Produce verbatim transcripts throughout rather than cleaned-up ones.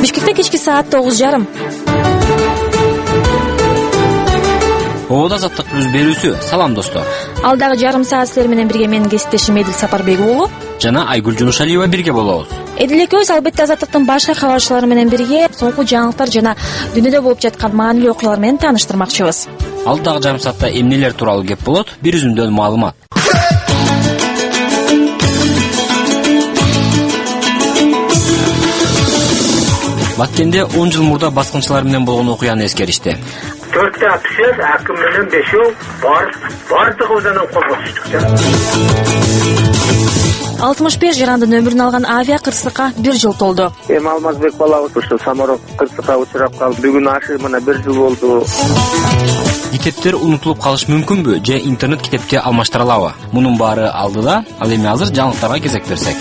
Бишкекте кечки саат тогуз жарым. Оода азаттык плюс берүүсү. Салам достор. Алдагы жарым саат силер менен бирге менин кесиптешим Эдил Сапарбек уулу жана Айгүл Жунушалиева бирге болобуз. Эдил экөөбүз албетте азаттыктын башка кабарчылары менен бирге соңку жаңылыктар жана дүйнөдө болуп жаткан маанилүү окуялар менен тааныштырмакчыбыз. Алдагы жарым саатта эмнелер тууралуу кеп болот? Бир үзүндөн маалымат. Баткенде он жыл мурда баскынчылар менен болгон окуяны эскеришти. төрттө офицер, аким менен бешөө бар, бардыгыбыздан колго түштүк. алтымыш беш жарандын өмүрүн алган авиа кырсыкка бир жыл толду. Эми Алмазбек балабыз ушул самолет кырсыкка учурап калды. Бүгүн ашы мына бир жыл болду. Китептер унутулуп калышы мүмкүнбү же интернет китепти алмаштырылабы? Мунун баары алдыда. Ал эми азыр жаңылыктарга кезек берсек.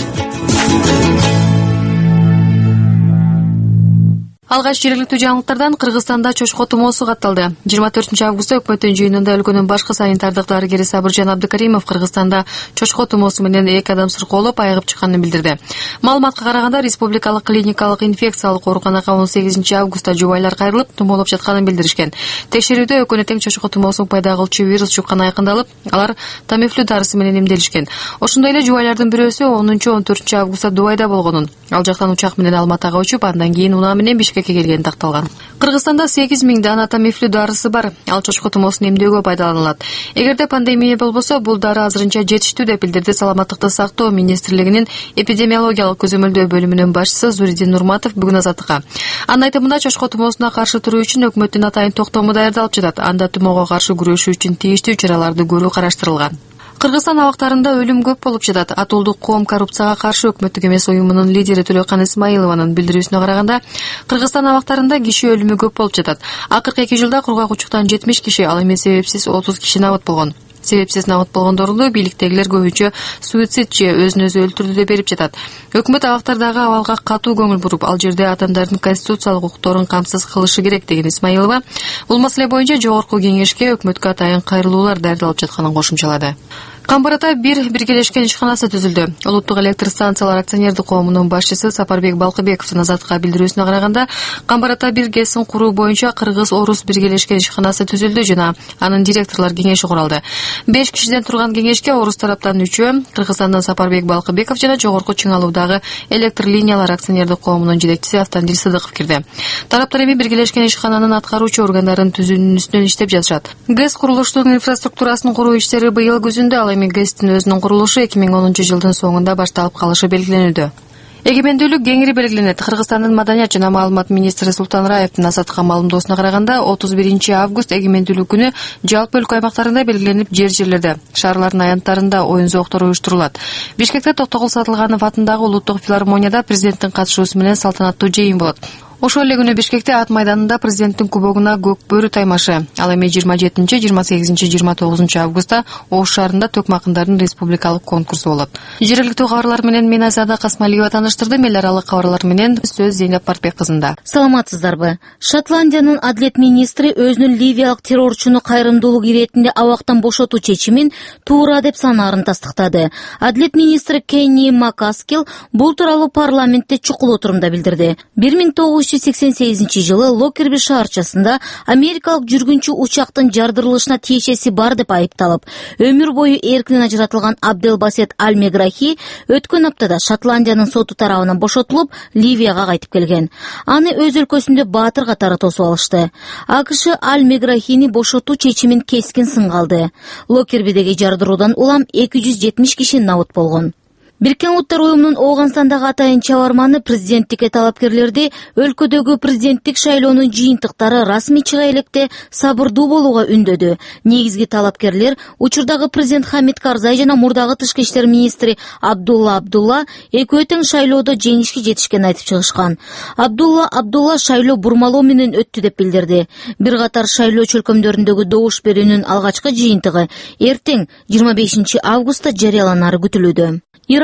Алгач жергиликтүү жаңылыктардан Кыргызстанда чочко тумоосу катталды. жыйырма төртүнчү августта өкмөттүн жыйынында өлкөнүн башкы санитардык дарыгери Сабыржан Абдыкаримов Кыргызстанда чочко тумоосу менен эки адам сыркоолоп айыгып чыкканын билдирди. Маалыматка караганда Республикалык клиникалык инфекциялык ооруканага он сегизинчи августта жубайлар кайрылып, тумоолоп жатканын билдиришкен. Текшерүүдө өкүнө тең чочко тумоосун пайда кылчу вирус жукканы айкындалып, алар Тамифлю дарысы менен эмделишкен. Ошондой эле жубайлардын бирөөсү онунчу он төртүнчү августта Дубайда болгонун, ал жактан учак менен Алматага учуп, андан кийин унаа менен Бишкекке келгени такталган. Кыргызстанда сегиз миң дана Тамифлю дарысы бар. Ал чочко тумоосун эмдөөгө пайдаланылат. Эгерде пандемия болбосо, бул дары азырынча жетиштүү деп билдирди Саламаттыкты сактоо министрлигинин эпидемиологиялык көзөмөлдөө бөлүмүнүн башчысы Зуридин Нурматов бүгүн Азаттыкка. Анын айтымында чочко тумоосуна каршы туруу үчүн өкмөттүн атайын токтому даярдалып жатат. Анда тумоого каршы күрөшүү үчүн тийиштүү чараларды көрүү караштырылган. Кыргызстан абактарында өлүм көп болуп жатат. Атуулдук коом коррупцияга каршы өкмөттүк эмес уюмунун лидери Төлөкан Исмаилованын билдирүүсүнө караганда, Кыргызстан абактарында киши өлүмү көп болуп жатат. Акыркы эки жылда кургак-учуктан жетимиш киши, ал эми себепсиз отуз киши набыт болгон. Себепсиз набыт болгондорду бийликтегилер көбүнчө суицид же өзүн өзү өлтүрдү деп берип жатат. Өкмөт абактардагы абалга катуу көңүл буруп, ал жерде адамдардын конституциялык укукторун камсыз кылышы керек деген Исмаилова бул маселе боюнча жогорку кеңешке өкмөткө атайын кайрылуулар даярдалып жатканын кошумчалады. Камбарада бир биргелешкен ишканасы түзүлдү. Улуттук электр станциялар акционердик коомунун башчысы Сапарбек Балкыбековдун Азаттыкка билдирүүсүнө караганда, Камбарада бир ГЭСин куруу боюнча кыргыз-орус биргелешкен ишканасы түзүлдү жана анын директорлор кеңеши куралды. беш кишиден турган кеңешке орус тараптан үчөө, Кыргызстандан Сапарбек Балкыбеков жана жогорку чыңалуудагы электр линиялар акционердик коомунун жетекчиси Автандил Сыдыков кирди. Тараптар эми биргелешкен ишкананын аткаруучу органдарын түзүүнүн үстүнөн иштеп жатышат. ГЭС курулуштун инфраструктурасын куруу иштери быйыл күзүндө, ал эми ГЭСтин өзүнүн курулушу эки миң онунчу жылдын соңунда башталып калышы белгиленүүдө. Эгемендүүлүк кеңири белгиленет. Кыргызстандын маданият жана маалымат министри Султан Раевдин Азаттыкка маалымдоосуна караганда, отуз биринчи август эгемендүүлүк күнү жалпы өлкө аймактарында белгиленип, жер-жерлерде, шаарлардын аянттарында оюн-зооктор уюштурулат. Бишкекте Токтогул Сатылганов атындагы улуттук филармонияда президенттин катышуусу менен салтанаттуу жыйын болот. Ошол эле күнү Бишкекте Ат майданында президенттин кубогуна көк бөрү таймашы. Ал эми жыйырма жетинчи, жыйырма сегизинчи, жыйырма тогузунчу августта Ош шаарында төкмө акындардын республикалык конкурсу болот. Жергиликтүү кабарлар менен мен Азада Касмалиева таныштырдым. Эл аралык кабарлар менен сөз Зейнеп Партбек кызында. Саламатсыздарбы? Шотландиянын адлет министри өзүнүн ливиялык террорчуну кайрымдуулук иретинде абактан бошотуу чечимин туура деп санаарын тастыктады. Адлет министри Кенни Макаскил бул тууралуу парламентте чукул отурумда билдирди. бир миң тогуз жүз сексен сегизинчи жылы Локерби шаарчасында америкалык жүргүнчү учактын жардырылышына тиешеси бар деп айыпталып, өмүр бою эркинен ажыратылган Абделбасет Аль-Меграхи өткөн аптада Шотландиянын соту тарабынан бошотулуп, Ливияга кайтып келген. Аны өз өлкөсүндө баатыр катары тосуп алышты. АКШ Аль-Меграхини бошотуу чечимин кескин сынга алды. Локербидеги жардыруудан улам эки жүз жетимиш киши набыт болгон. Бириккен Улуттар уюмунун Ооганстандагы атайын чабарманы президенттикке талапкерлерди өлкөдөгү президенттик шайлоонун жыйынтыктары расмий чыга электе сабырдуу болууга үндөдү. Негизги талапкерлер учурдагы президент Хамид Карзай жана мурдагы тышкы иштер министри Абдулла Абдулла экөө тең шайлоодо жеңишке жетишкенин айтып чыгышкан. Абдулла Абдулла шайлоо бурмалоо менен өттү деп билдирди. Бир катар шайлоо чөлкөмдөрүндөгү добуш берүүнүн алгачкы жыйынтыгы эртең жыйырма бешинчи августта жарыяланары күтүлүүдө. Ирак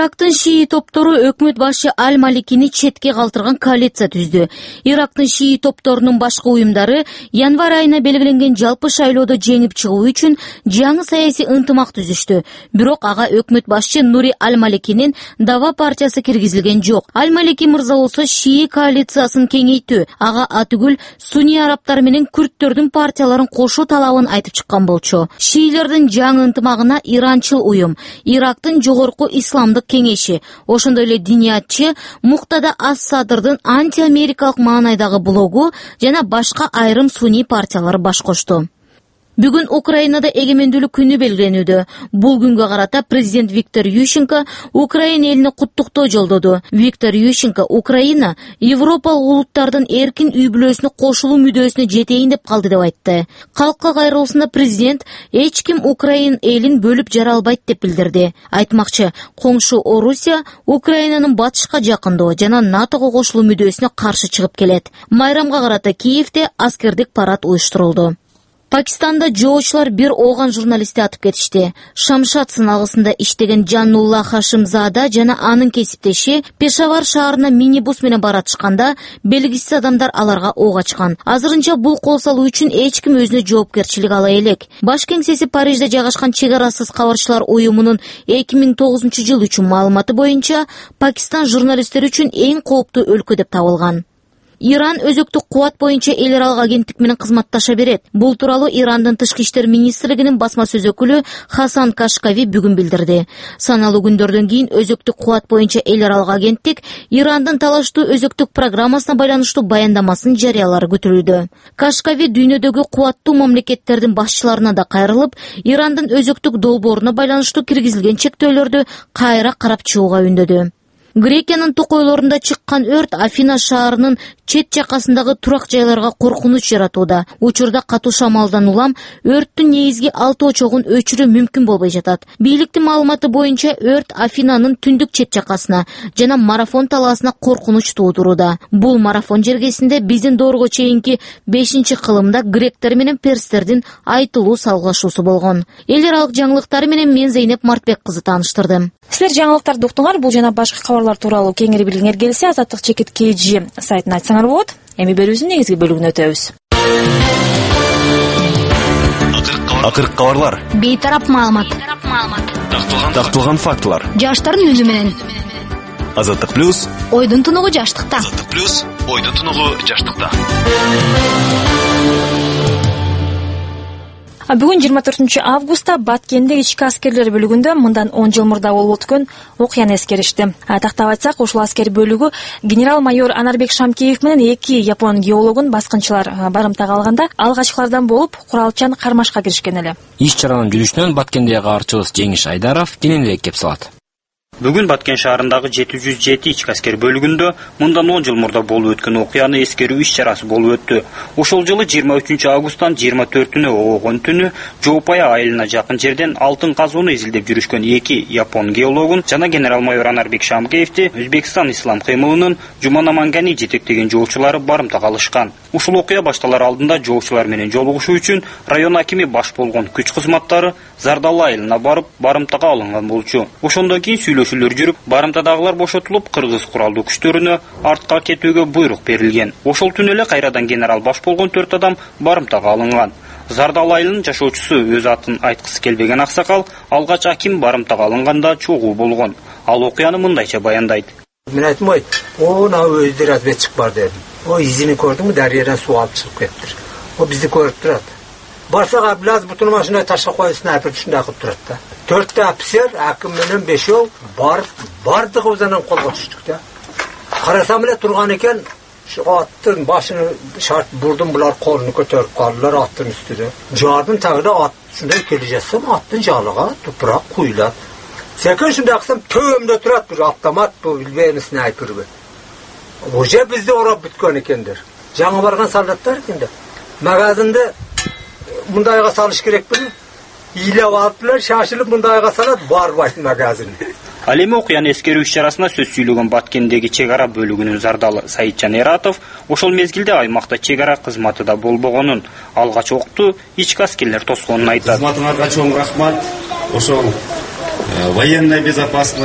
Ирактын шии топтору өкмөт башы Аль-Маликини четке калтырган коалиция түздү. Ирактын шии топторунун башкы уюмдары январь айына белгиленген жалпы шайлоодо жеңип чыгуу үчүн жаңы саясий ынтымак түзүштү. Бирок ага өкмөт башчы Нури Аль-Маликинин Дава партиясы киргизилген жок. Аль-Малики мырза болсо шии коалициясын кеңейтүү, ага атүгүл сунни арабтар менен күрттөрдүн партияларын кошуу талабын айтып чыккан болчу. Шиилердин жаңы ынтымагына иранчыл уюм, Ирактын жогорку исламдык кеңеши, ошондой эле диниятчы Муктада ас-Садрдын анти-америкалык маанайдагы блогу жана башка айрым сунни партиялар баш кошту. Бүгүн Украинада эгемендүүлүк күнү белгиленүүдө. Бул күнгө карата президент Виктор Ющенко Украина элине куттуктоо жолдоду. Виктор Ющенко Украина Европалык улуттардын эркин үй бүлөсүнө кошулуу мүдөөсүнө жетейин деп калды деп айтты. Калкка кайрылуусунда президент эч ким Украин элин бөлүп жара албайт деп билдирди. Айтмакчы, коңшу Орусия Украинанын батышка жакындоо жана НАТОго кошулуу мүдөөсүнө каршы чыгып келет. Майрамга карата Киевде аскердик парад уюштурулду. Пакистанда жоочулар бир ооган журналистти атып кетишти. Шамшат сыналгысында иштеген Жаннулла Хашимзада жана анын кесиптеши Пешавар шаарына минибус менен баратышканда белгисиз адамдар аларга ок ачкан. Азырынча бул кол салуу үчүн эч ким өзүнө жоопкерчилик ала элек. Баш кеңсеси Парижде жайгашкан чек арасыз кабарчылар уюмунун эки миң тогузунчу жыл үчүн маалыматы боюнча Пакистан журналисттер үчүн эң кооптуу өлкө деп табылган. Иран өзөктүк кубат боюнча эл аралык агенттик менен кызматташа берет. Бул тууралуу Ирандын тышкы иштер министрлигинин басма сөз өкүлү Хасан Кашкави бүгүн билдирди. Саналуу күндөрдөн кийин өзөктүк кубат боюнча эл аралык агенттик Ирандын талаштуу өзөктүк программасына байланыштуу баяндамасын жарыялары күтүлүүдө. Кашкави дүйнөдөгү кубаттуу мамлекеттердин башчыларына да кайрылып, Ирандын өзөктүк долбооруна байланыштуу киргизилген чектөөлөрдү кайра карап чыгууга үндөдү. Грекиянын токойлорунда чыккан өрт Афина шаарынын чет жакасындагы турак жайларга коркунуч жаратууда. Учурда катуу шамалдан улам өрттүн негизги алты очогун өчүрүү мүмкүн болбой жатат. Бийликтин маалыматы боюнча өрт Афинанын түндүк чет жакасына жана марафон талаасына коркунуч туудурууда. Бул марафон жергесинде биздин доорго чейинки бешинчи кылымда гректер менен перстердин айтылуу салгылашуусу болгон. Эл аралык жаңылыктары менен мен Зейнеп Мартбек кызы тааныштырдым. Силер жаңылыктарды уктуңар. Бул жана башка кабарлар тууралуу кеңири билгиңер келсе азаттык чекит kg сайтына айтсаңар болот. Эми берүүбүздүн негизги бөлүгүнө өтөбүз. Акыркы кабарлар. Бейтарап маалымат. Такталган фактылар. Жаштардын үнү менен. Азаттык плюс. Ойдун тунугу жаштыкта. Азаттык плюс. Ойдун тунугу жаштыкта. Бүгүн жыйырма төртүнчү августта Баткенде ички аскерлер бөлүгүндө мындан он жыл мурда болуп өткөн окуяны эскеришти. Тактап айтсак, ушул аскер бөлүгү генерал-майор Анарбек Шамкеев менен эки япон геологун баскынчылар барымтага алганда алгачкылардан болуп куралчан кармашка киришкен эле. Иш чаранын жүрүшүнөн Баткендеги каарчыбыз Жеңиш Айдаров кененирээк кеп салат. Бүгүн Баткен шаарындагы жети жүз жети ички аскер бөлүгүндө мындан он жыл мурда болуп өткөн окуяны эскерүү иш чарасы болуп өттү. Ошол жылы жыйырма үчүнчү августтан жыйырма төртүнө оогон түнү Жоопая айылына жакын жерден алтын казууну изилдеп жүрүшкөн эки япон геологун жана генерал-майор Анарбек Шамкеевди Өзбекстан ислам кыймылынын Жумана Мангани жетектеген жоочулары барымтага алышкан. Ушул окуя башталар алдында жоочулар менен жолугушуу үчүн район акими баш болгон күч кызматтары Зардал айылына барып барымтага алынган болчу. Ошондон кийин сүйлөшүүлөр жүрүп, барымтадагылар бошотулуп, кыргыз куралдуу күчтөрүнө артка кетүүгө буйрук берилген. Ошол түнү эле кайрадан генерал баш болгон төрт адам барымтага алынган. Зардал айылынын жашоочусу өз атын айткысы келбеген аксакал алгач аким барымтага алынганда чогуу болгон. Ал окуяны мындайча баяндайт. Мен айттым, ой, ona өздөр разведчик бар дедим. О, изини көрдүңбү, дарыядан суу алып чыгып кетиптир. О, бизди көрүп турат. Барсак Абдулаз бутун машина ташка коюп снайпер түшүндө акып турат да. Төрттө офицер, аким менен бешөө бар, бардыгыбыздан колго түштүк да. Карасам эле турган экен, аттын башын шарт бурдум, булар колун көтөрүп калдылар аттын үстүнө. Жардын тагында ат ушундай келе жатсам, аттын жалыга тупурак куйлат. Секен ушундай аксам төбөмдө турат бир автомат, бул билбейм снайперге. Уже бизди орап бүткөн экендер. Жаңы барган солдаттар экенде. Магазинде мындайга салыш керекпи? Илеп алыптылар, шашылып мындайга салат, барбайт магазин. Ал эми окуяны эскерүү иш чарасына сөз сүйлөгөн Баткендеги чек ара бөлүгүнүн зардалы Саитжан Эратов ошол мезгилде аймакта чек ара кызматы да болбогонун, алгач окту ички аскерлер тосконун айтат. Кызматыңарга чоң рахмат. Ошол военная безопасность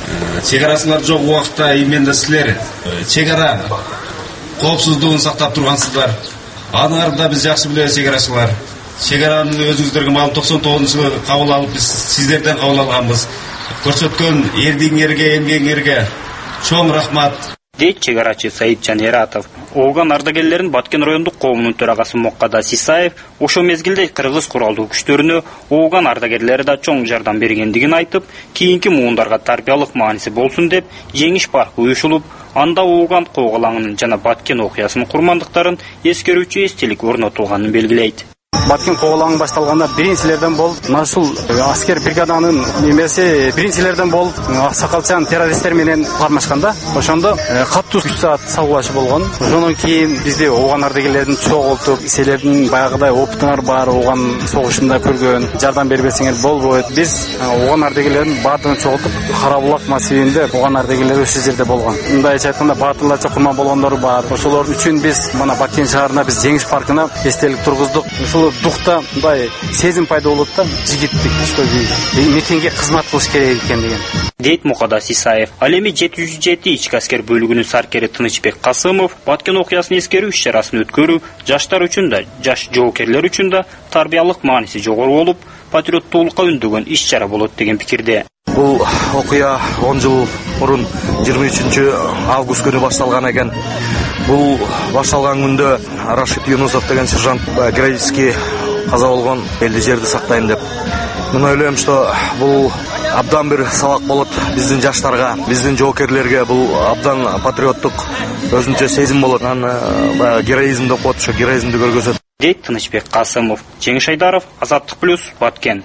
чек арасылар жок убакта именно силер чек ара коопсуздугун сактап тургансыздар. Аныңарды да биз жакшы билебиз, чек арачылар. Чек араны өзүңүздөргө маалым токсон тогузунчу жылы кабыл алып, биз сиздерден кабыл алганбыз. Көрсөткөн эрдиңерге, эмгегиңерге чоң рахмат. Дейт чек арачы Саиджан Эратов. Ооган ардагерлерин Баткен райондук коомунун төрагасы Моккада Сисаев ошол мезгилде кыргыз куралдуу күчтөрүнө ооган ардагерлери да чоң жардам бергендигин айтып, кийинки муундарга тарбиялык мааниси болсун деп, жеңиш паркы уюшулуп, анда ооган коогалаңынын жана Баткен окуясынын курмандыктарын эскерүүчү эстелик орнотулганын белгилейт. Баткен коогалаңы башталганда биринчилерден болуп, ушул аскер бригаданын немеси биринчилерден болуп, аксакалчан террористтер менен кармашканда, ошондо катуу үч саат салгылашы болгон. Ошондон кийин бизди ооган ардагерлерин чогултуп, силердин баягыдай опытыңар бар, ооган согушунда көргөн, жардам бербесеңер болбойт. Биз ооган ардагерлерин баардыгын чогултуп, Карабулак массивинде ооган ардагерлери ошол жерде болгон. Мындайча айтканда баатырларча курман болгондору бар. Ошолор үчүн биз мына Баткен шаарына биз Жеңиш паркына эстелик тургуздук. Духта мындай сезим пайда болот да, жигиттик, что мекенге кызмат кылыш керек экен деген. Дейт Мукада Сисаев. Ал эми жети жүз жети ички аскер бөлүгүнүн саркери Тынычбек Касымов Баткен окуясын эскерүү иш-чарасын өткөрүү жаштар үчүн да, жаш жоокерлер үчүн да тарбиялык мааниси жогору болуп, патриоттуулукка үндөгөн иш-чара болот деген пикирде. Бул окуя он жыл мурун жыйырма үчүнчү август күнү башталган экен. Бул башталган күндө Рашид Юнусов деген сержант героически каза болгон, элди жерди сактайм деп. Мен ойлойм, что бул абдан бир сабак болот биздин жаштарга, биздин жоокерлерге. Бул абдан патриоттук өзүнчө сезим болот. Анан баягы героизм деп коет, ошо героизмди көргөзөт. Дейт Тынычбек Касымов. Жеңиш Айдаров, Азаттык плюс, Баткен.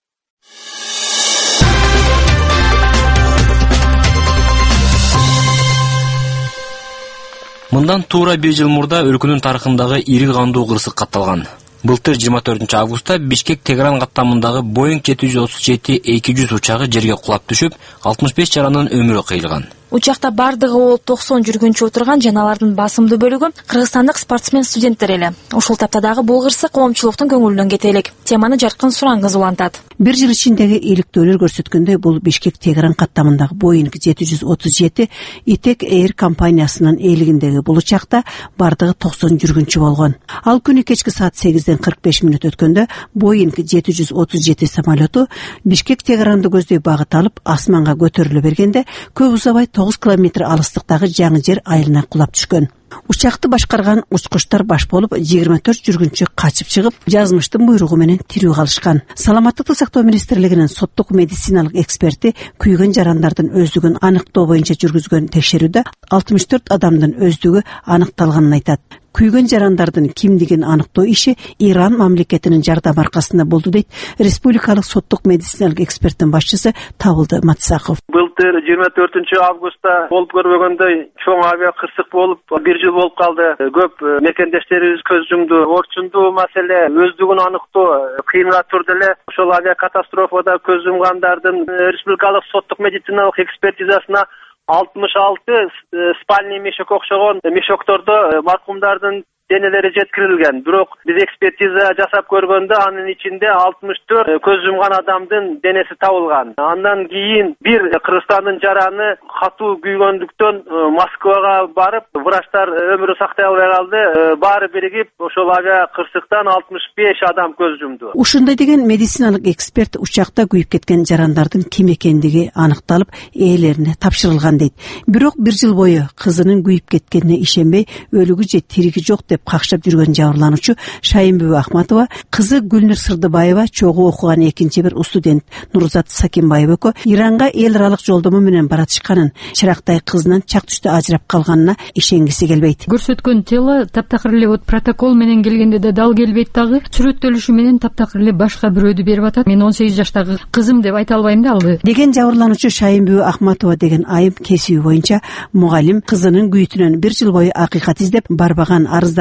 Мындан туура бир жыл мурда өлкөнүн тарыхындагы ири кандуу кырсык катталган. Былтыр жыйырма төртүнчү августта Бишкек-Тегеран каттамындагы Боинг жети жүз отуз жети эки жүз учагы жерге кулап түшүп, алтымыш беш жаранын өмүрү кыйылган. Учакта бардыгы болуп токсон жүргүнчү отурган жана алардын басымдуу бөлүгү кыргызстандык спортсмен студенттер эле. Ошол тапта дагы бул кырсык коомчулуктун көңүлүнөн кете элек. Теманы жаркын Сураңгыз улантат. Бир жыл ичиндеги иликтөөлөр көрсөткөндөй, бул Бишкек-Тегеран каттамындагы Боинг жети жүз отуз жети Итек Air компаниясынын ээлигиндеги бул учакта бардыгы токсон жүргүнчү болгон. Ал күнү кечки саат сегизден кырк беш мүнөт өткөндө Боинг жети жүз отуз жети самолету Бишкек-Тегеранды көздөй багыт алып асманга көтөрүлө бергенде, көп узабай тогуз километр алыстыктагы жаңы жер айылына кулап түшкөн. Учакты башкарган учкучтар баш болуп, жыйырма төрт жүргүнчү качып чыгып, жазмыштын буйругу менен тирүү калышкан. Саламаттыкты сактоо министрлигинин соттук медициналык эксперти күйгөн жарандардын өздүгүн аныктоо боюнча жүргүзгөн текшерүүдө алтымыш төрт адамдын өздүгү аныкталганын айтат. Күйгөн жарандардын кимдигин аныктоо иши Иран мамлекетинин жардамы аркасында болду дейт республикалык соттук медициналык эксперттин башчысы Табылды Матсаков. Былтыр жыйырма төртүнчү августта болуп көрбөгөндөй чоң авиа кырсык болуп, бир жыл болуп калды. Көп мекендештерибиз көз жумду. Орчундуу маселе өздүгүн аныктоо кыйынга турду эле. Ошол авиа катастрофада көз жумгандардын республикалык соттук медициналык экспертизасына алтымыш алты спальный мешок окшогон мешоктордо маркумдардын денелери жеткирилген. Бирок биз экспертиза жасап көргөндө анын ичинде алтымыш төрт көз жумган адамдын денеси табылган. Андан кийин бир Кыргызстандын жараны катуу күйгөндүктөн Москвага барып, врачтар өмүрү сактай албай калды. Баары биригип, ошол авиа кырсыктан алтымыш беш адам көз жумду. Ушундай деген медициналык эксперт учакта күйүп кеткен жарандардын ким экендиги аныкталып, ээлерине тапшырылган дейт. Бирок бир жыл бою кызынын күйүп кеткенине ишенбей, өлүгү же тириги жок деп какшап жүргөн жабырлануучу Шайынбүбү Ахматова, кызы Гүлнүр Сырдыбаева, чогуу окуган экинчи бир студент Нурзат Сакимбаева экөө Иранга эл аралык жолдомо менен баратышканын, чырактай кызынан чак түштө ажырап калганына ишенгиси келбейт. Көрсөткөн тело таптакыр эле вот протокол менен келгенде да дал келбейт дагы. Сүрөттөлүшү менен таптакыр эле башка бирөөдү берип атат. Мен он сегиз жаштагы кызым деп айта албайм да алды. Деген жабырлануучу Шайынбүбү Ахматова деген айым кесиби боюнча мугалим кызынын күйүтүнөн бир жыл бою акыйкат издеп барбаган арызда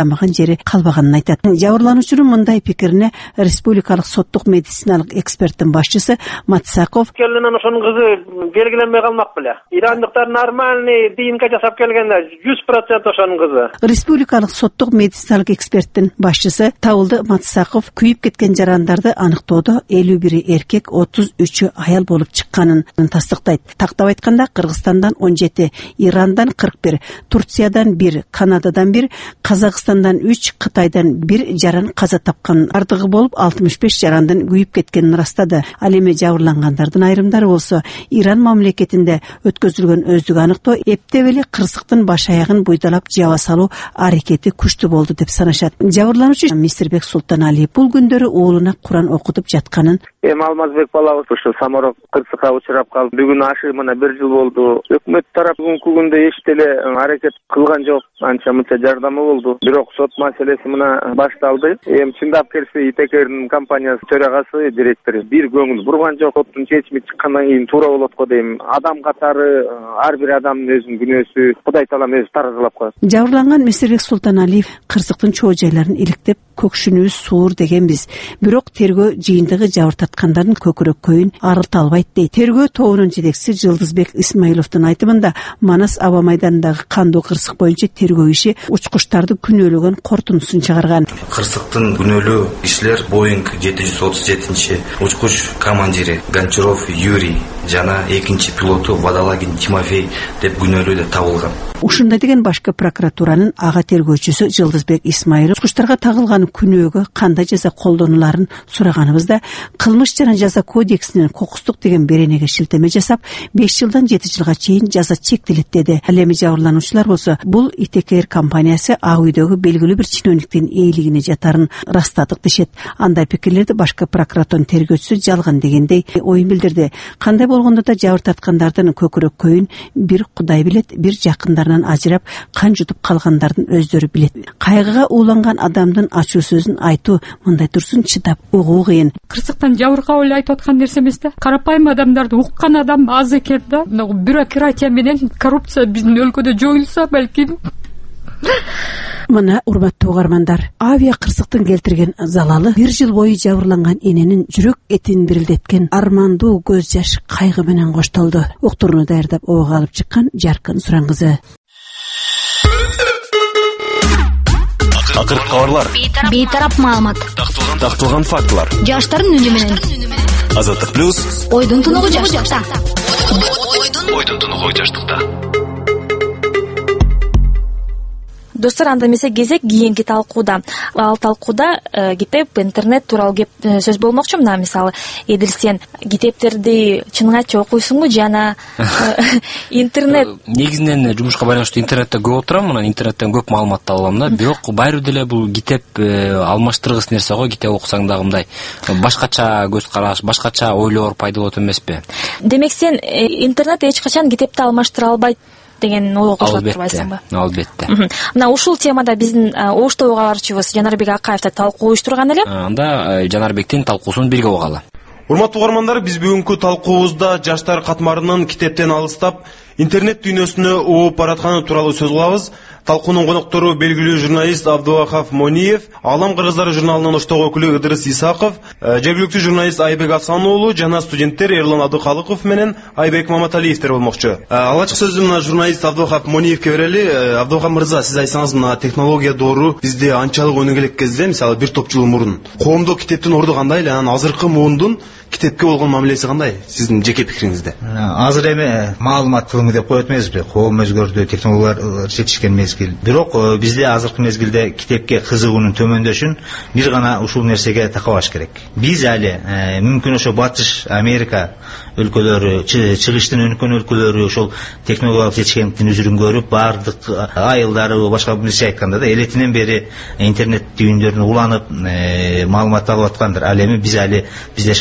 карамаган жери калбаганын айтат. Жабырлануучунун мындай пикирине республикалык соттук медициналык эксперттин башчысы Матсаков келгенден ошонун кызы белгиленбей калмак беле. Ирандыктар нормальный ДНК жасап келгенде жүз процент ошонун кызы. Республикалык соттук медициналык эксперттин башчысы Табылды Матсаков күйүп кеткен жарандарды аныктоодо элүү бири эркек, отуз үчү аял болуп чыкканын тастыктайт. Тактап айтканда Кыргызстандан он жети, Ирандан кырк бир, Турциядан бир, Канададан бир, Казакстандан үч, Кытайдан бир жаран каза тапкан. Ардыгы болуп алтымыш беш жарандын күйүп кеткенин ырастады. Ал эми жабырлангандардын айрымдары болсо Иран мамлекетинде өткөзүлгөн өздүк аныктоо эптеп эле кырсыктын баш аягын буйдалап жаба салуу аракети күчтүү болду деп санашат. Жабырлануучу Мисирбек Султаналиев бул күндөрү уулуна Куран окутуп жатканын эми Алмазбек балабыз ушу саморок кырсыкка учурап калды. Бүгүн ашы мына бир жыл болду. Өкмөт тарап бүгүнкү күндө эч деле аракет кылган жок. Анча мынча жардамы болду. Бирок сот маселеси мына башталды. Эми чындап келсе Итекердин компаниясы төрагасы, директору бир көңүл бурган жок. Соттун чечими чыккандан кийин туура болот го дейм. Адам катары ар бир адамдын өзүнүн күнөөсү Кудай таалам өзү таразалап коет. Жабырланган Мисирбек Султаналиев кырсыктын чоо жайларын иликтеп көкшүнүбүз суур дегенбиз. Бирок тергөө жыйынтыгы жабыртаткандардын көкүрөк көйүн арылта албайт дейт. Тергөө тобунун жетекчиси Жылдызбек Исмаиловдун айтымында Манас аба майданындагы кандуу кырсык боюнча тергөө иши учкучтарды күнөөлөгөн корутундусун чыгарган. Кырсыктын күнөөлүү кишилер Боинг жети жүз отуз жетинчи учкуч командири Гончаров Юрий жана экинчи пилоту Вадалагин Тимофей деп күнөөлүү табылган. Ушундай деген башкы прокуратуранын ага тергөөчүсү Жылдызбек Исмаилов учкучтарга тагылган күнөөгө кандай жаза колдонуларын сураганыбызда кылмыш жана жаза кодексинин кокустук деген беренеге шилтеме жасап беш жылдан жети жылга чейин жаза чектелет деди. Ал эми жабырлануучулар болсо бул Итекер компаниясы ак үйдөгү белгилүү бир чиновниктин ээлигине жатарын ырастадык дешет. Андай пикирлерди башкы прокуратуранын тергөөчүсү жалган дегендей оюн билдирди. Кандай болгондо да жабыртаткандардын көкүрөк көйүн бир Кудай билет, бир жакындарынан ажырап кан жутуп калгандардын өздөрү билет. Кайгыга ууланган адамдын ачуу сөзүн айтуу мындай турсун чыдап угуу кыйын. Кырсыктан жабыркап эле айтып аткан нерсе эмес да. Карапайым адамдарды уккан адам аз экен да. Бюрократия менен коррупция биздин өлкөдө жоюлса балким. Мына урматтуу угармандар, авиа кырсыктын келтирген залалы бир жыл бою жабырланган эненин жүрөк этин дирилдеткен армандуу көз жаш кайгы менен коштолду. Уктурууну даярдап ого алып чыккан Жаркын Суран кызы. Акыркы кабарлар, бейтарап маалымат, такталган фактылар, жаштардын үнү менен. Азаттык плюс, Ойдун тунугу жаштыкта. Ойдун тунугу жаштыкта. Достор, анда эмесе кезек кийинки талкууда. Ал талкууда китеп, интернет тууралуу кеп сөз болмокчу. Мына мисалы Эдил, сен китептерди чыныгачы окуйсуңбу жана интернет? Негизинен жумушка байланыштуу интернетте көп отурам, мына интернеттен көп маалымат таба алам да. Бирок баары деле бул китеп алмаштыргыс нерсе го. Китеп окусаң дагы мындай башкача көз караш, башкача ойлор пайда болот эмеспи? Демек сен интернет эч качан китепти алмаштыра албайт деген ой кошулуп турбайсыңбы? Албетте. Мына ушул темада биздин Ош тобу кабарчыбыз Жанарбек Акаев да талкуу уюштурган эле. Анда Жанарбектин талкуусун бирге угалы. Урматтуу угармандар, биз бүгүнкү талкуубузда жаштар катмарынын китептен алыстап интернет дүйнөсүнө ооп баратканы тууралуу сөз кылабыз. Талкуунун коноктору белгилүү журналист Абдувахап Мониев, Алам кыргыздары журналынын Оштогу өкүлү Ыдырыс Исаков, жергиликтүү журналист Айбек Асан уулу жана студенттер Эрлан Абдыкалыков менен Айбек Маматалиевтер болмокчу. Алгачкы сөздү мына журналист Абдувахап Мониевке берели. Абдувахап мырза, сиз айтсаңыз, мына технология доору бизде анчалык өнүгө элек кезде, мисалы бир топ жыл мурун коомдук китептин орду кандай эле, анан азыркы муундун китепке болгон мамилеси кандай? Сиздин жеке пикириңизде. Азыр эми маалымат кылымы деп коет эмеспи? Коом өзгөрдү, технологиялар жетишкен мезгил. Бирок бизде азыркы мезгилде китепке кызыгуунун төмөндөшүн бир гана ушул нерсеге такабаш керек. Биз али мүмкүн ошо Батыш Америка өлкөлөрү, чыгыштын өнүккөн өлкөлөрү ошол технологиялык жетишкендиктин үзүрүн көрүп, баардык айылдары, башка бирче айтканда да элетинен бери интернет дүйүндөрүн уланып маалымат алып аткандыр. Ал эми биз али бизде шаарлашкан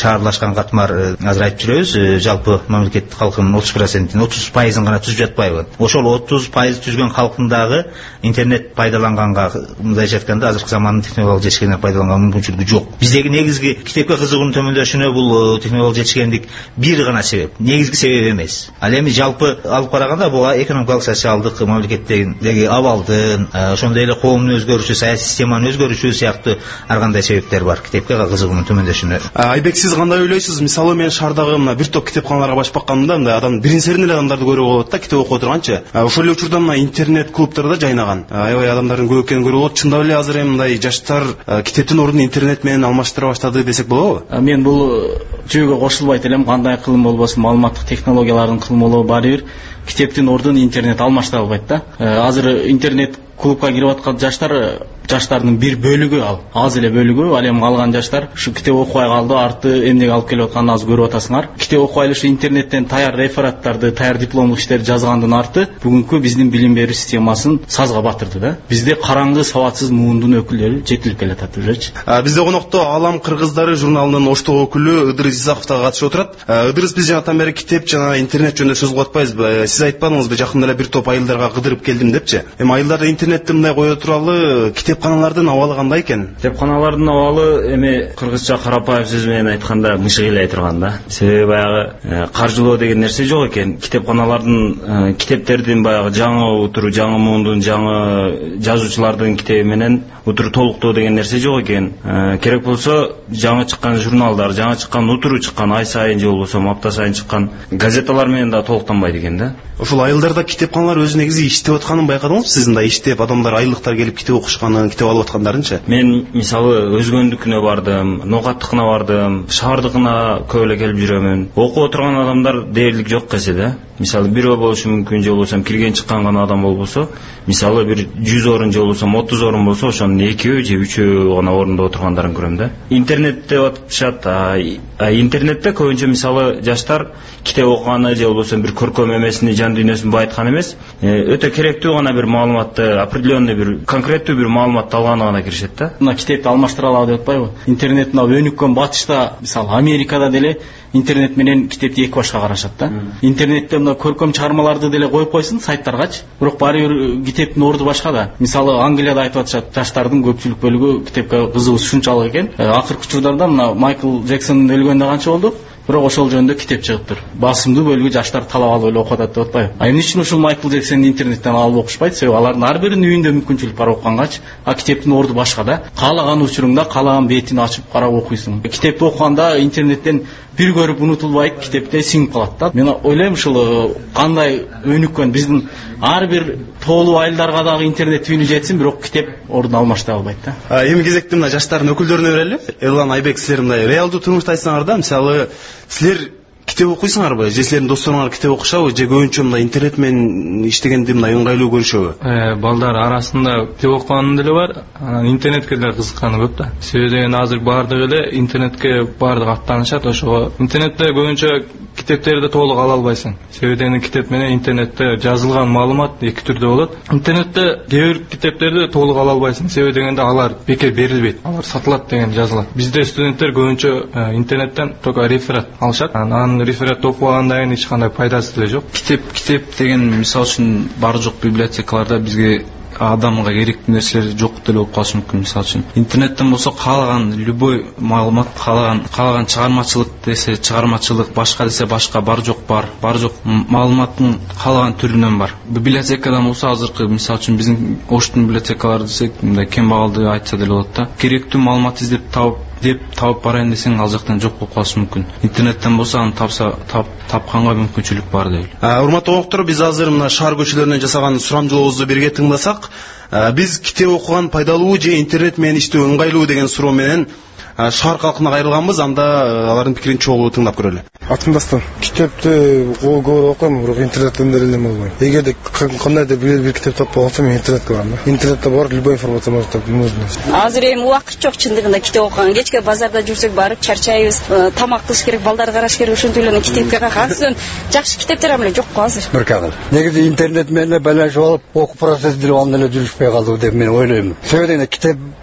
жаткан катмар азыр айтып жүрөбүз, жалпы мамлекет калкынын отуз процентин отуз пайызын гана түзүп жатпайбы. Ошол отуз пайыз түзгөн калктын дагы интернет пайдаланганга, мындайча айтканда азыркы замандын технологиялык жетишкендине пайдаланганга мүмкүнчүлүгү жок. Биздеги негизги китепке кызыгуунун төмөндөшүнө бул технологиялык жетишкендик бир гана себеп, негизги себеп эмес. Ал эми жалпы алып караганда бул экономикалык, социалдык, мамлекеттеги абалдын, ошондой эле коомдун өзгөрүшү, саясий системанын өзгөрүшү сыяктуу ар кандай себептер бар китепке кызыгуунун төмөндөшүнө. Айбек, сиз кандай ойлойсуз? Мисалы мен шаардагы мына бир топ китепканаларга башып бакканымда, мындай адам биринчилерин эле адамдарды көрүүгө болот да, китеп окуп отурганчы. Ошол эле учурда мына интернет клубтарда жайнаган аябай адамдардын көп экенин көрүүгө болот. Чындап эле азыр эми мындай жаштар китептин ордун интернет менен алмаштыра баштады десек болобу? Мен бул жүйөгө кошулбайт элем. Кандай кылым болбосун, маалыматтык технологиялардын кылымы баары бир китептин ордун интернет алмаштыра албайт да. Азыр интернет клубка кирип аткан жаштар жаштардын бир бөлүгү, ал аз эле бөлүгү, ал эми калган жаштар ушу китеп окубай калды, арты эмнеге алып келип атканын азыр көрүп атасыңар. Китеп окубай эле ушу интернеттен таяр рефераттарды, таяр дипломдук иштерди жазгандын арты бүгүнкү биздин билим берүү системасын сазга батырды да. Бизде караңгы, сабатсыз муундун өкүлдөрү жетилип келатат ужечи. Бизде конокто Алам кыргыздары журналынын оштог өкүлү Ыдырыс Исаков да катышып отурат. Ыдырыс, биз жанатан бери китеп жана интернет жөнүндө сөз кылып атпайбызбы? Сиз айтпадыңызбы, жакында эле бир топ айылдарга кыдырып келдим депчи. Эми айылдарда интернетти мындай кое туралы китепканалардын абалы кандай экен? Китепканалардын абалы эми кыргызча карапайым сөз менен айтканда мышыгыйлай турган да. Себеби баягы каржылоо деген нерсе жок экен. Китепканалардын китептердин баягы жаңы утуру, жаңы муундун, жаңы жазуучулардын китеби менен утуру толуктоо деген нерсе жок экен. Керек болсо жаңы чыккан журналдар, жаңы чыккан утуру чыккан ай сайын же болбосо апта сайын чыккан газеталар менен да толуктанбайт экен да. Ошол айылдарда китепканалар өзү негизи иштеп атканын байкадыңызбы? Сиз мындай иштеп, адамдар айлыктар келип китеп окушканын, китеп алып аткандарынчы? Мен мисалы өзгөндүкүнө бардым, Ноокаттыкына бардым, шаардыкына көп эле келип жүрөмүн. Окуп отурган адамдар дээрлик жок кесе да. Мисалы бирөө болушу мүмкүн, же болбосо кирген чыккан гана адам болбосо, мисалы бир жүз орун же болбосо отуз орун болсо, ошонун экөө же үчөө гана орунда отургандарын көрөм да. Интернетте атышат, а интернетте көбүнчө мисалы жаштар китеп окуганы же болбосо бир көркөм эмесини, жан дүйнөсүн байыткан эмес, өтө керектүү гана бир маалыматты, определенный бир конкреттүү бир маалыматты алганы гана киришет да. Мына китепти алмаштыра алабы деп атпайбы? Интернет мына өнүккөн батышта, мисалы Америкада деле интернет менен китепти эки башка карашат да. Интернетте мына көркөм чыгармаларды деле коюп койсун сайттаргачы, бирок баары бир китептин орду башка да. Мисалы Англияда айтып атышат, жаштардын көпчүлүк бөлүгү китепке кызыгуусу ушунчалык экен. Акыркы учурдарда мына Майкл Джексон өлгөндө канча болду? Бирок ошол жөнүндө китеп чыгыптыр. Басымдуу бөлүгү жаштар талап алып эле окуп атат деп атпайбы? А эмне үчүн ушул Майкл Джексонду интернеттен алып окушпайт? Себеби алардын ар биринин үйүндө мүмкүнчүлүк бар окугангач, а китептин орду башка да. Каалаган учуруңда каалаган бетин ачып карап окуйсуң. Китепти окуганда интернеттен бир көрүп унутулбайт, китепте сиңип калат да. Мен ойлойм ушул кандай өнүккөн биздин ар бир тоолуу айылдарга дагы интернет түйүнү жетсин, бирок китеп ордун алмаштыра албайт да. Эми кезекте мына жаштардын өкүлдөрүнө берели. Элан, Айбек, силер мындай реалдуу турмушта айтсаңар да, мисалы силер китеп окуйсуңарбы? Же силердин досторуңар китеп окушабы? Же көбүнчө мындай интернет менен иштегенди мындай ыңгайлуу көрүшөбү? Э, балдар арасында китеп окуган деле бар, анан интернетке деле кызыкканы көп да. Себеби деген азыр баардыгы эле интернетке баардыгы аттанышат, ошого интернетте көбүнчө китептерди толук ала албайсың. Себеби деген китеп менен интернетте жазылган маалымат эки түрдө болот. Интернетте кээ бир китептерди толук ала албайсың. Себеби дегенде алар бекер берилбейт. Алар сатылат деген жазылат. Бизде студенттер көбүнчө интернеттен только реферат алышат. Анан реферат окугандан кийин эч кандай пайдасы деле жок. Китеп китеп деген мисал үчүн бар жок библиотекаларда бизге адамга керектүү нерселер жок деле болуп калышы мүмкүн. Мисалы үчүн интернеттен болсо каалаган любой маалымат, каалаган каалаган чыгармачылык десе чыгармачылык, башка десе башка, бар жок бар, бар жок маалыматтын каалаган түрүнөн бар. Библиотекадан болсо азыркы мисалы үчүн биздин Оштун библиотекалары десек, мындай кем багалды айтса деле болот да. Керектүү маалымат издеп табып деп табып барайын десең ал жактан жок болуп калышы мүмкүн. Интернеттен болсо аны тапса тап тапканга мүмкүнчүлүк бар дейли. Урматтуу окуктор, биз азыр мына шаар көчөлөрүнөн жасаган сурамжылообузду бирге тыңдасак, биз китеп окуган пайдалуу же интернет менен иштөө ыңгайлуу деген суроо менен шаар калкына кайрылганбыз. Анда алардын пикирин чогуу тыңдап көрөлү. Атымдастан китепти көп окуйм, бирок интернеттен деле элем болбойм. Эгерде кандайдыр бир китеп таппай калсам, мен интернетке барам да. Интернетте бар любой информация можно тапып жүрөм. Азыр эми убакыт жок чындыгында китеп окуган. Кечке базарда жүрсөк барып чарчайбыз, тамак кылыш керек, балдар караш керек, ошентип эле китепке калсаң, жакшы китептер эле жок го азыр. Бир кагыл. Негизи интернет менен байланышып алып, окуу процесси деле аны эле жүрүшпөй калды деп мен ойлойм. Себеби китеп бул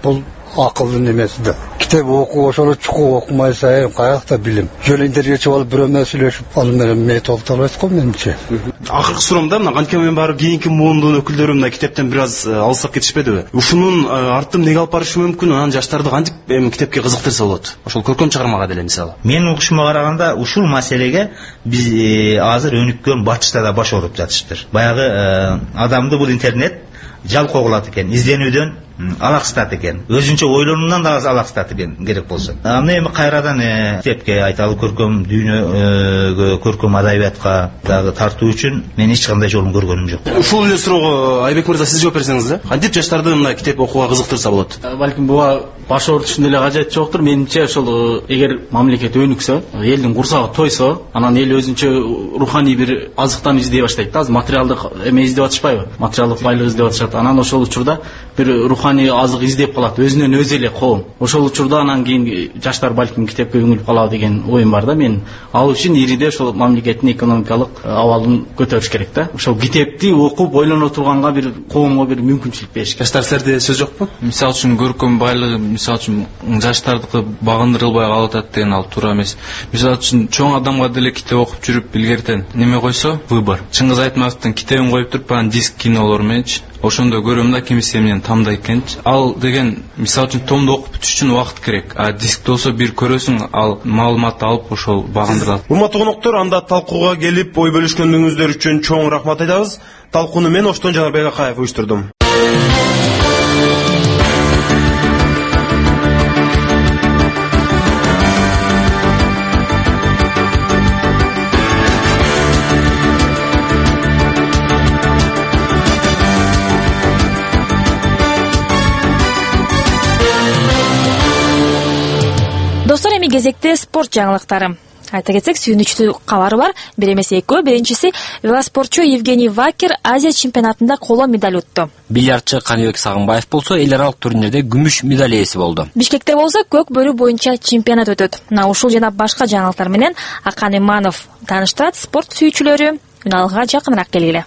акылдуу немеси да. Китеп окуу ошол чукуу окумай сайын каякта билим. Жөн интернетке чыгып алып бирөө менен сүйлөшүп, ал менен метод албайсыз го менимче. Акыркы суроом да, мына кантип менен баары кийинки муундун өкүлдөрү мына китептен бир аз алыстап кетишпедиби? Ушунун артын эмнеге алып барышы мүмкүн? Анан жаштарды кантип эми китепке кызыктырса болот? Ошол көркөм чыгармага деле мисалы. Менин угушума караганда ушул маселеге биз азыр өнүккөн батышта да баш ооруп жатышыптыр. Баягы адамды бул интернет жалкоо кылат экен, изденүүдөн алаксытат экен, өзүнчө ойлонуудан да алаксытат экен керек болсо. Аны эми кайрадан китепке, айталы көркөм дүйнөгө, көркөм адабиятка дагы тартуу үчүн мен эч кандай жолун көргөнүм жок. Ушул эле суроого Айбек мырза сиз жооп берсеңиз да. Кантип жаштарды мына китеп окууга кызыктырса болот? Балким буга баш оорутушун деле кажети жоктур. Менимче ошол эгер мамлекет өнүксө, элдин курсагы тойсо, анан эл өзүнчө руханий бир азыктан издей баштайт да. Азыр материалдык эме издеп атышпайбы? Материалдык байлык издеп атышат. Анан ошол учурда бир руханий азык издеп калат, өзүнөн өзү эле коом. Ошол учурда анан кийин жаштар балким китепке үңүлүп калабы деген оюм бар да мен. Ал үчүн ириде ошол мамлекеттин экономикалык абалын көтөрүш керек да. Ошол китепти окуп ойлоно турганга бир коомго бир мүмкүнчүлүк бериш керек. Жаштар силерде сөз жокпу? Мисалы үчүн көркөм байлыгы, мисалы үчүн жаштардыкы багындырылбай калып атат деген ал туура эмес. Мисалы үчүн чоң адамга деле китеп окуп жүрүп илгертен неме койсо, выбор. Чыңгыз Айтматовдун китебин коюп туруп, анан диск кинолор мененчи ошондо көрөм да кимиси эмнени тандайт экенчи. Ал деген мисалы үчүн томду окуп бүтүш үчүн убакыт керек. А дискте болсо бир көрөсүң, ал маалыматты алып ошол багындырылат. Урматтуу коноктор, анда талкууга келип ой бөлүшкөнүңүздөр үчүн чоң рахмат айтабыз. Талкууну мен Оштон Жанарбек Акаев уюштурдум. Достор, эми кезекте спорт жаңылыктары. Айта кетсек, сүйүнүчтүү кабары бар. Бир эмес экөө. Биринчиси, велоспортчу Евгений Вакер Азия чемпионатында коло медаль утту. Бильярдчы Каныбек Сагынбаев болсо эл аралык турнирде күмүш медаль ээси болду. Бишкекте болсо көк бөрү боюнча чемпионат өтөт. Мына ушул жана башка жаңылыктар менен Акан Иманов тааныштырат. Спорт сүйүүчүлөрү финалга жакыныраак келгиле.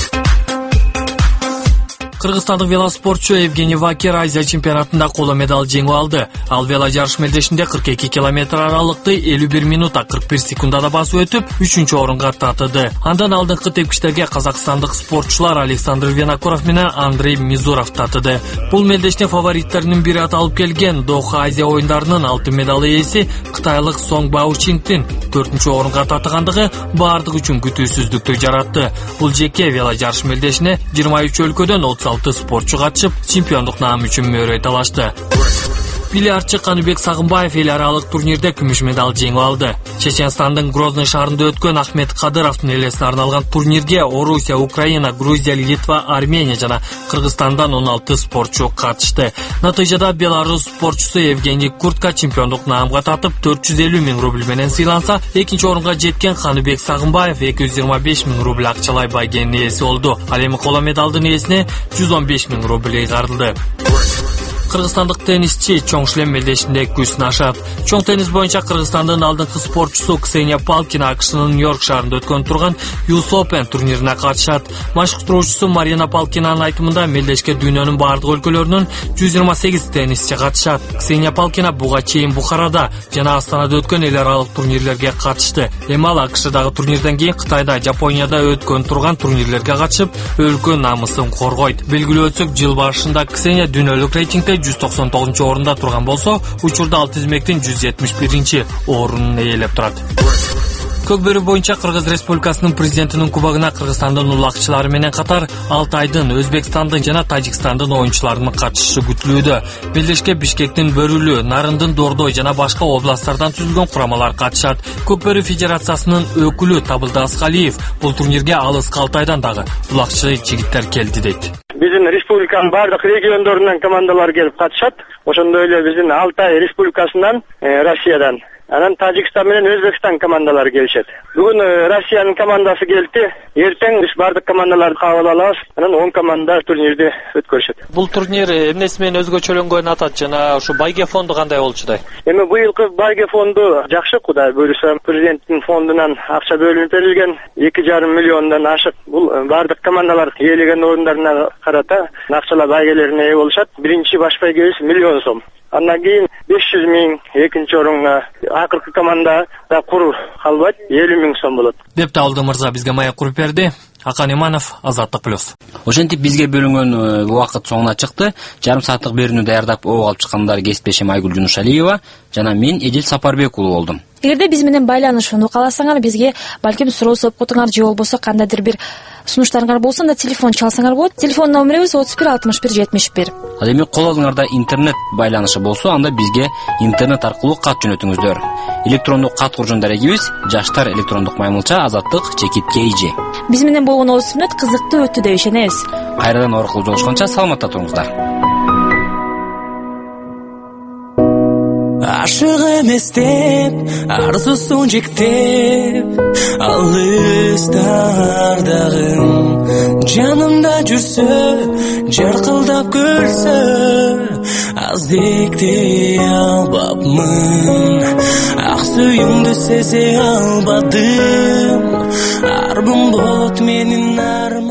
Кыргызстандык велоспортчу Евгений Вакер Азия чемпионатында коло медаль жеңип алды. Ал вело жарыш мелдешинде кырк эки километр аралыкты элүү бир минутта кырк бир секундада басып өтүп, үчүнчү орунга татыды. Андан алдыңкы тепкичтерге казакстандык спортчулар Александр Винокуров менен Андрей Мизуров татыды. Бул мелдеште фавориттердин бири аталып келген Доха Азия оюндарынын алтын медаль ээси кытайлык Сонг Баучингдин төртүнчү орунга татыгандыгы баардык үчүн күтүүсүздүктү жаратты. Бул жеке вело жарыш мелдешине жыйырма үч өлкөдөн отуз алты спортчу катышып, чемпиондук наам үчүн мөөрөй талашты. Бильярдчы Каныбек Сагынбаев эл аралык турнирде күмүш медаль жеңип алды. Чеченстандын Грозный шаарында өткөн Ахмет Кадыровдун элесине арналган турнирге Орусия, Украина, Грузия, Литва, Армения жана Кыргызстандан он алты спортчу катышты. Натыйжада Беларусь спортчусу Евгений Куртка чемпиондук наамга татып төрт жүз элүү миң рубль менен сыйланса, экинчи орунга жеткен Каныбек Сагынбаев эки жүз жыйырма беш миң рубль акчалай байгенин ээси болду. Ал эми коло медалдын ээсине жүз он беш миң рубль ыйгарылды. Кыргызстандык теннисчи чоң шлем мелдешинде күз сынашат. Чоң теннис боюнча Кыргызстандын алдыңкы спортчусу Ксения Палкина АКШнын Нью-Йорк шаарында өткөн турган ю эс Open турнирине катышат. Машыктыруучусу Марина Палкинанын айтымында мелдешке дүйнөнүн бардык өлкөлөрүнөн жүз жыйырма сегиз теннисчи катышат. Ксения Палкина буга чейин Бухарада жана Астанада өткөн эл аралык турнирлерге катышты. Эми ал АКШдагы турнирден кийин Кытайда, Жапонияда өткөн турган турнирлерге катышып, өлкө намысын коргойт. Белгилүү өтсөк, жыл башында Ксения дүйнөлүк рейтингде жүз токсон тогузунчу орунда турган болсо, учурда ал тизмектин жүз жетимиш биринчи орунун ээлеп турат. Көкбөрү боюнча Кыргыз Республикасынын президентинин кубогуна Кыргызстандын улакчылары менен катар Алтайдын, Өзбекстандын жана Тажикстандын оюнчуларынын катышышы күтүлүүдө. Белдешке Бишкектин Бөрүлү, Нарындын Дордой жана башка областтардан түзүлгөн курамалар катышат. Көкбөрү федерациясынын өкүлү Табылды Аскалиев бул турнирге алыскы Алтайдан дагы улакчы жигиттер келди дейт. Биздин республиканын бардык региондорунан командалар келип катышат. Ошондой эле биздин Алтай республикасынан, Россиядан Анан Тажикстан менен Өзбекстан командалары келишет. Бүгүн Россиянын командасы келди. Эртең биз бардык командаларды кабыл алабыз. Анан он команда турнирди өткөрүшөт. Бул турнир эмнеси менен өзгөчөлөнгөнүн атат жана ушу байге фонду кандай болчудай? Эми быйылкы байге фонду жакшы, Кудай буйруса. Президенттин фондунан акча бөлүнүп берилген эки жарым миллиондон ашык. Бул бардык командалар ээлеген орундарына карата акчалар байгелерине ээ болушат. Биринчи баш байгебиз миллион сом. Андан кийин беш жүз миң, экинчи орунга, акыркы команда да кур калбайт, элүү миң сом болот. Деп Талды мырза бизге маек куруп берди. Акан Иманов, Азаттык плюс. Ошентип бизге бөлүнгөн убакыт соңуна чыкты. Жарым сааттык берүүнү даярдап ого алып чыккандар кесиптешим Айгүл Жунушалиева жана мен Эдил Сапарбек уулу болдум. Эгерде биз менен байланышууну кааласаңар, бизге балким суроо сопкотуңар же болбосо кандайдыр бир сунуштарыңар болсо да телефон чалсаңар болот. Телефон номерибиз отуз бир алтымыш бир жетимиш бир. Ал эми кол алыңарда интернет байланышы болсо, анда бизге интернет аркылуу кат жөнөтүңүздөр. Электрондук кат куржун дарегибиз жаштар электрондук маймылча азаттык чекит kg. Биз менен болгон отуз мүнөт кызыктуу өттү деп ишенебиз. Кайрадан оркулуп жолугушканча саламатта туруңуздар. Ашык эмес деп, арзусун жектеп, алыстардагым жанымда жүрсө, жаркылдап көрсө, аздыкты албапмын, ак сүйүүңдү сезе албадым, арбым болот менин арым.